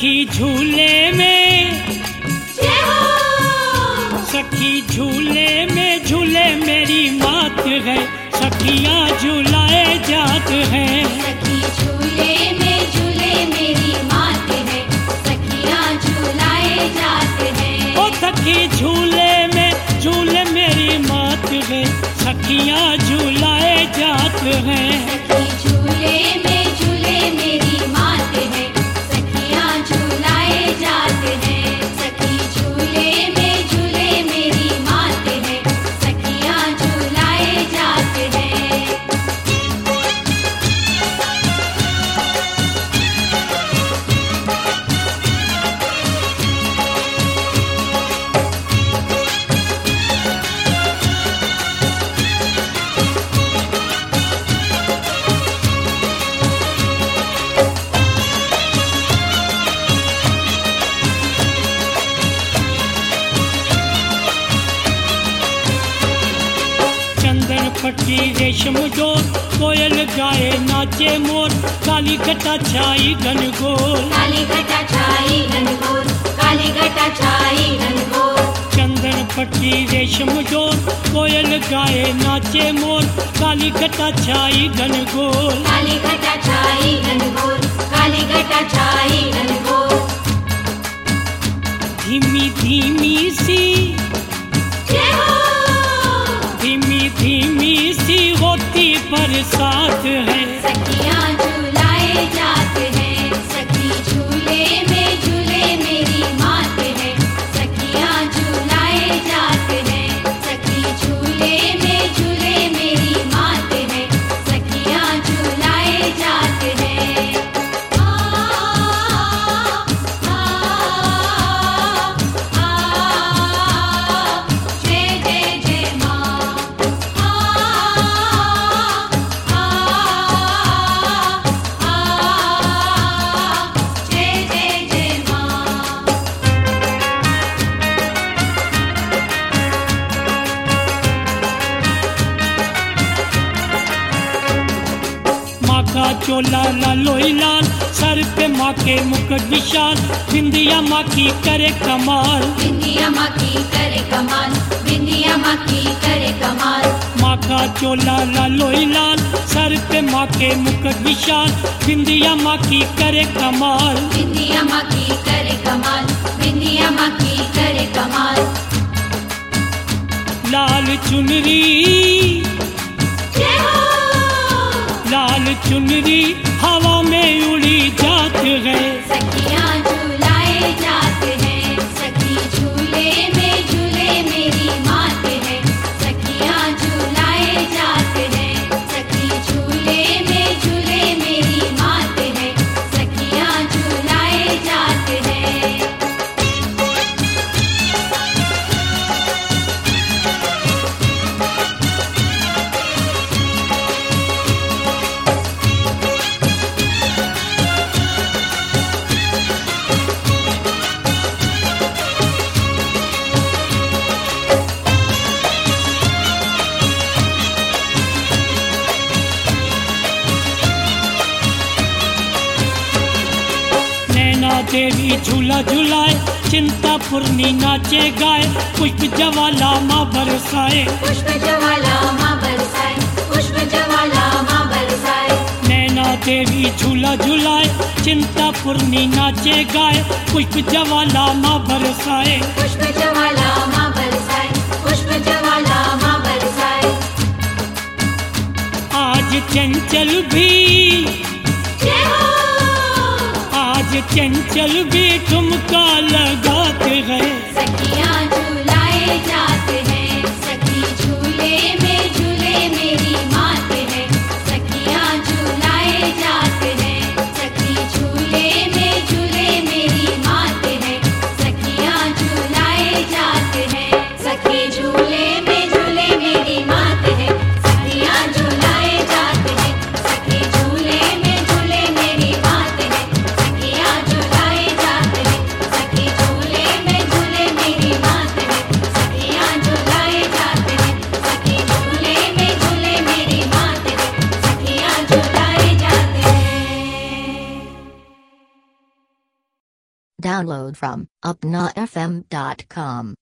सखी झूले में, सखी झूले में झूले मेरी मात है, सखियाँ झूलाए जात हैं। सखी झूले में झूले मेरी मात है, सखियाँ झूलाए जात हैं। ओ सखी झूले में झूले मेरी मात है, सखियाँ झूलाए जात हैं। सखी झूले में झूले मेरी मात है, सखियाँ झूलाए जात हैं। सखी झूले में झूले मेरी मात है, सखियाँ झूलाए जात हैं। चंदन पट्टी रेशम डोर, कोयल गाए नाचे मोर, काली घटा छाई घनघोर। काली घटा छाई घनघोर, काली घटा छाई घनघोर। चंदन पट्टी रेशम डोर, कोयल गाए नाचे मोर, काली घटा छाई घनघोर। काली घटा छाई घनघोर, काली घटा छाई घनघोर। धीमी धीमी सी, जय हो। धीमी धीमी सी होती बरसात है। सखियाँ झूलाए जात हैं, सखी झूले में झूले मेरी मात है, सखियाँ झूलाए जात हैं। सखी झूले में झूले मेरी मात है, सखियाँ झूलाए जात हैं। जय जय जय माँ। जय जय जय माँ। माँ का चोला लालोई लाल, सर पे माँ के मुकुट विशाल, बिंदिया माँ की करे कमाल। बिंदिया माँ की करे कमाल, बिंदिया माँ की करे कमाल। माँ का चोला लालोई लाल, सर पे माँ के मुकुट विशाल, बिंदिया माँ की करे कमाल। बिंदिया माँ की करे कमाल, बिंदिया माँ की करे कमाल। लाल चुनरी, जय हो। लाल चुनरी हवा में उड़ी जात है। सखियाँ झूलाए जात हैं, सखी झूले में झूले मेरी मात है, सखियाँ झूलाए जात हैं। सखी झूले में झूले मेरी मात है, सखियाँ झूलाए जात हैं। नैना देवी झूला झुलाए, चिंता पूर्णी नाचे गाए, पुष्प ज्वाला माँ बरसाए। पुष्प ज्वाला माँ बरसाए, पुष्प ज्वाला माँ बरसाए। नैना देवी झूला झुलाए, चिंता पूर्णी नाचे गाए, पुष्प ज्वाला माँ बरसाए। पुष्प ज्वाला माँ बरसाए, पुष्प ज्वाला माँ बरसाए। आज चंचल भी, जय हो। आज चंचल भी ठुमका लगाते हैं। सखियाँ झूलाए जात हैं, सखी झूले में झूले मेरी मात है, सखियाँ झूलाए जात हैं। सखी झूले में झूले मेरी मात है, सखियाँ झूलाए जात हैं। सखी झूले में झूले मेरी मात है, सखियाँ झूलाए जात हैं। सखी झूले में झूले मेरी मात है, सखियाँ झूलाए जात हैं। सखी झूले में झूले मेरी मात Download from upnafm.com.